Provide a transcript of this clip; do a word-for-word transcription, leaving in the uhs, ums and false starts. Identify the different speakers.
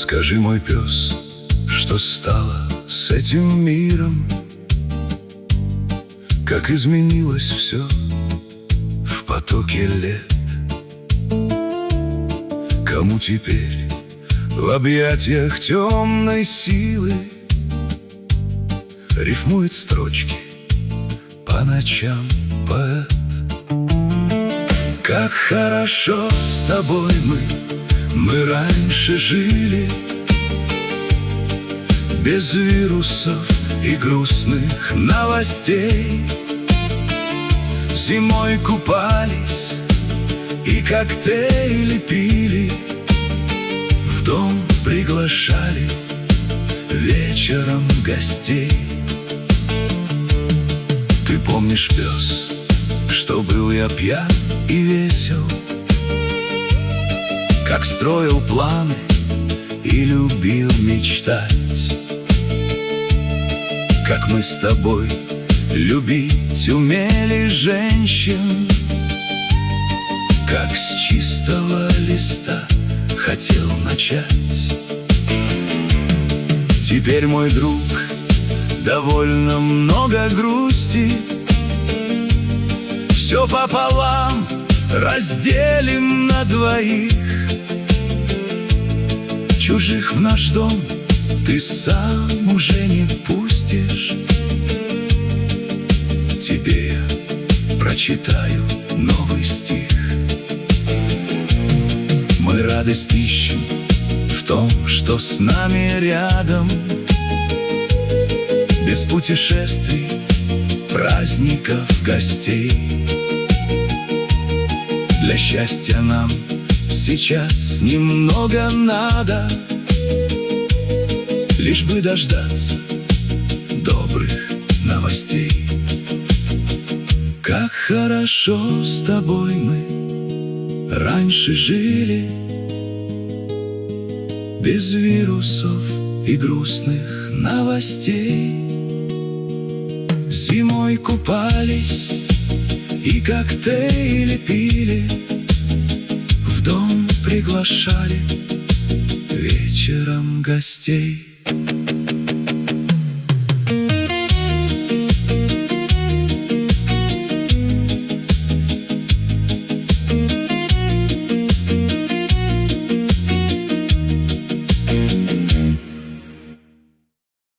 Speaker 1: Скажи, мой пес, что стало с этим миром? Как изменилось все в потоке лет? Кому теперь в объятиях темной силы рифмует строчки по ночам поэт? Как хорошо с тобой мы, мы раньше жили, без вирусов и грустных новостей. Зимой купались и коктейли пили, в дом приглашали вечером гостей. Ты помнишь, пес, что был я пьян и весел, как строил планы и любил мечтать, как мы с тобой любить умели женщин, как с чистого листа хотел начать. Теперь, мой друг, довольно много грусти, все пополам разделим на двоих. Чужих в наш дом ты сам уже не пустишь. Тебе я прочитаю новый стих. Мы радость ищем в том, что с нами рядом, без путешествий, праздников, гостей. Для счастья нам сейчас немного надо, лишь бы дождаться добрых новостей. Как хорошо с тобой мы раньше жили, без вирусов и грустных новостей. Зимой купались и коктейли пили, в дом приглашали вечером гостей.